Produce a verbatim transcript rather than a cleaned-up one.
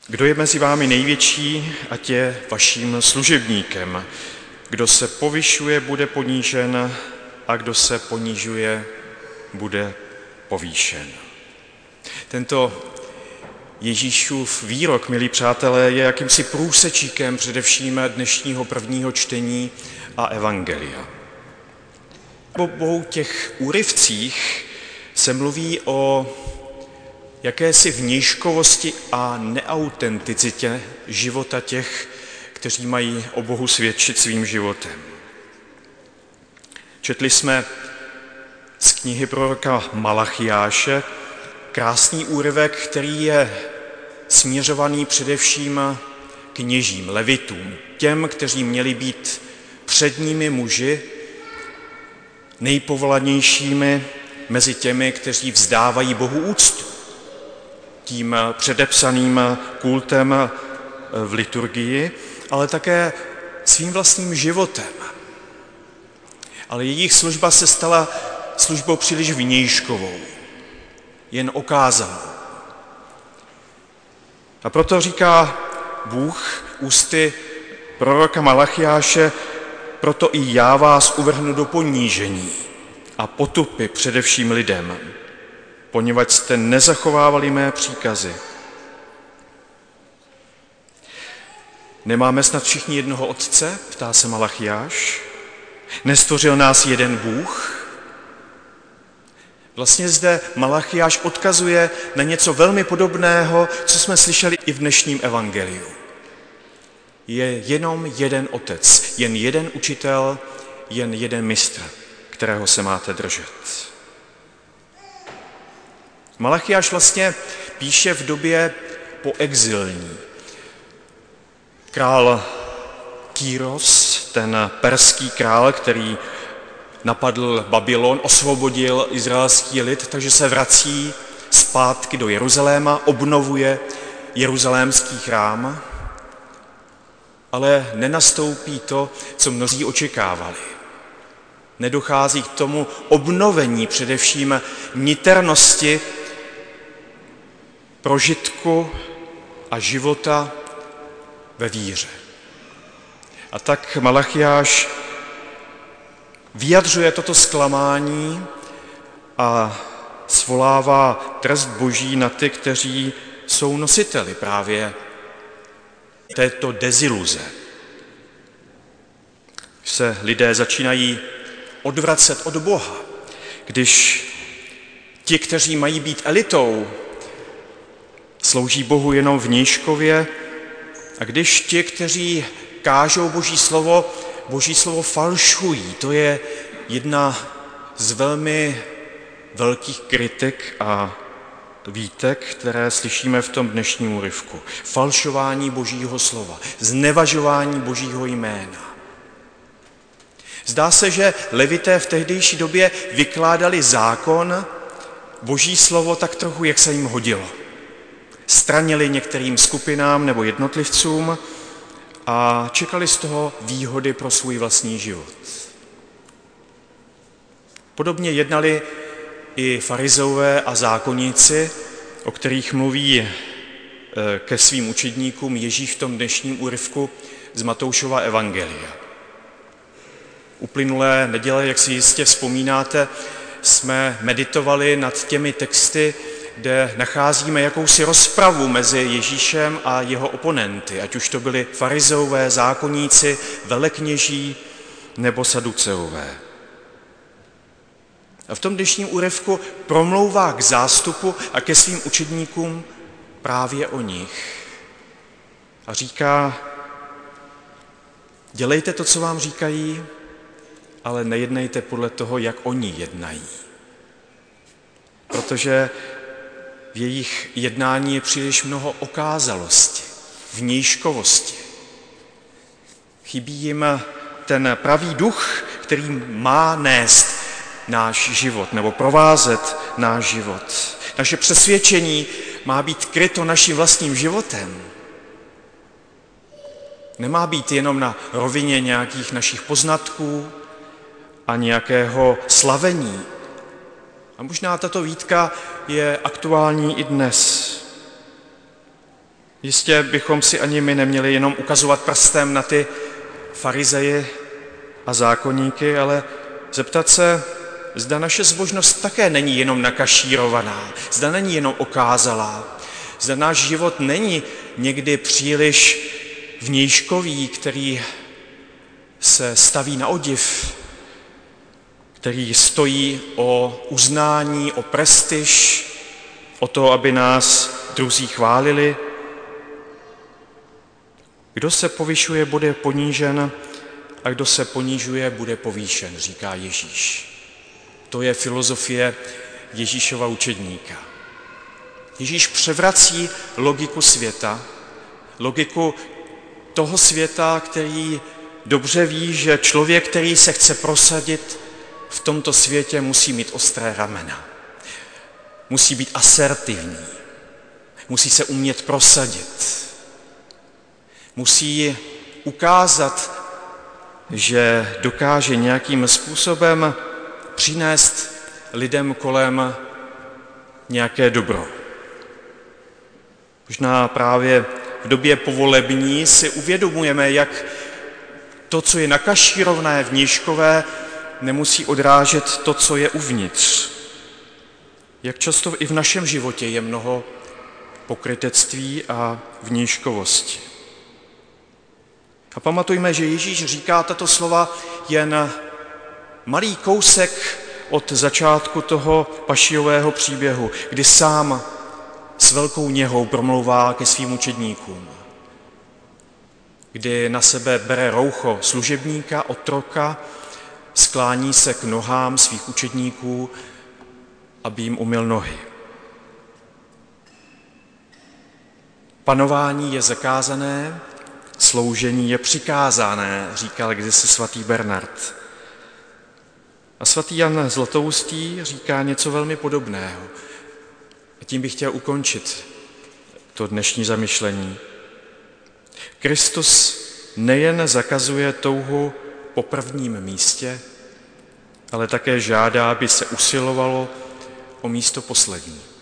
Kdo je mezi vámi největší, ať je vaším služebníkem. Kdo se povyšuje, bude ponížen, a kdo se ponižuje, bude povýšen. Tento Ježíšův výrok, milí přátelé, je jakýmsi průsečíkem především dnešního prvního čtení a evangelia. V obou těch úryvcích se mluví o jakési vnějškovosti a neautenticitě života těch, kteří mají o Bohu svědčit svým životem. Četli jsme z knihy proroka Malachiáše krásný úryvek, který je směřovaný především kněžím, levitům, těm, kteří měli být předními muži, nejpovolanějšími mezi těmi, kteří vzdávají Bohu úctu, tím předepsaným kultem v liturgii, ale také svým vlastním životem. Ale jejich služba se stala službou příliš vnějškovou, jen okázanou. A proto říká Bůh ústy proroka Malachiáše: proto i já vás uvrhnu do ponížení a potupy především lidem, poněvadž jste nezachovávali mé příkazy. Nemáme snad všichni jednoho otce? Ptá se Malachiáš. Nestvořil nás jeden Bůh? Vlastně zde Malachiáš odkazuje na něco velmi podobného, co jsme slyšeli i v dnešním evangeliu. Je jenom jeden otec, jen jeden učitel, jen jeden mistr, kterého se máte držet. Malachiáš vlastně píše v době poexilní. Král Kýros, ten perský král, který napadl Babylon, osvobodil izraelský lid, takže se vrací zpátky do Jeruzaléma, obnovuje jeruzalémský chrám, ale nenastoupí to, co mnozí očekávali. Nedochází k tomu obnovení především niternosti, prožitku a života ve víře. A tak Malachiáš vyjadřuje toto zklamání a svolává trest Boží na ty, kteří jsou nositeli právě této deziluze. Se lidé začínají odvracet od Boha, když ti, kteří mají být elitou, slouží Bohu jenom vnějškově, a když ti, kteří kážou Boží slovo, Boží slovo falšují. To je jedna z velmi velkých kritik a výtek, které slyšíme v tom dnešním úryvku. Falšování Božího slova, znevažování Božího jména. Zdá se, že levité v tehdejší době vykládali zákon, Boží slovo tak trochu, jak se jim hodilo. Stranili některým skupinám nebo jednotlivcům a čekali z toho výhody pro svůj vlastní život. Podobně jednali i farizeové a zákonníci, o kterých mluví ke svým učedníkům Ježíš v tom dnešním úryvku z Matoušova evangelia. Uplynulé neděle, jak si jistě vzpomínáte, jsme meditovali nad těmi texty, kde nacházíme jakousi rozpravu mezi Ježíšem a jeho oponenty, ať už to byli farizeové, zákonníci, velekněží nebo saduceové. A v tom dnešním úryvku promlouvá k zástupu a ke svým učedníkům právě o nich. A říká: dělejte to, co vám říkají, ale nejednejte podle toho, jak oni jednají. Protože v jejich jednání je příliš mnoho okázalosti, vnějškovosti. Chybí jim ten pravý duch, který má nést náš život nebo provázet náš život. Naše přesvědčení má být kryto naším vlastním životem. Nemá být jenom na rovině nějakých našich poznatků a nějakého slavení. A možná tato výtka je aktuální i dnes. Jistě bychom si ani my neměli jenom ukazovat prstem na ty farizeje a zákonníky, ale zeptat se, zda naše zbožnost také není jenom nakašírovaná, zda není jenom okázalá, zda náš život není někdy příliš vnějškový, který se staví na odiv, který stojí o uznání, o prestiž, o to, aby nás druzí chválili. Kdo se povyšuje, bude ponížen, a kdo se ponížuje, bude povýšen, říká Ježíš. To je filozofie Ježíšova učedníka. Ježíš převrací logiku světa, logiku toho světa, který dobře ví, že člověk, který se chce prosadit v tomto světě, musí mít ostré ramena. Musí být asertivní. Musí se umět prosadit. Musí ukázat, že dokáže nějakým způsobem přinést lidem kolem nějaké dobro. Možná právě v době povolební si uvědomujeme, jak to, co je nakašírované, vnějškové, nemusí odrážet to, co je uvnitř. Jak často i v našem životě je mnoho pokrytectví a vnějškovosti. A pamatujme, že Ježíš říká tato slova jen malý kousek od začátku toho pašijového příběhu, kdy sám s velkou něhou promlouvá ke svým učedníkům, kdy na sebe bere roucho služebníka, otroka, sklání se k nohám svých učedníků, aby jim umyl nohy. Panování je zakázané, sloužení je přikázané, říkal kdysi svatý Bernard. A svatý Jan Zlatoustý říká něco velmi podobného. A tím bych chtěl ukončit to dnešní zamyšlení. Kristus nejen zakazuje touhu po prvním místě, ale také žádá, aby se usilovalo o místo poslední.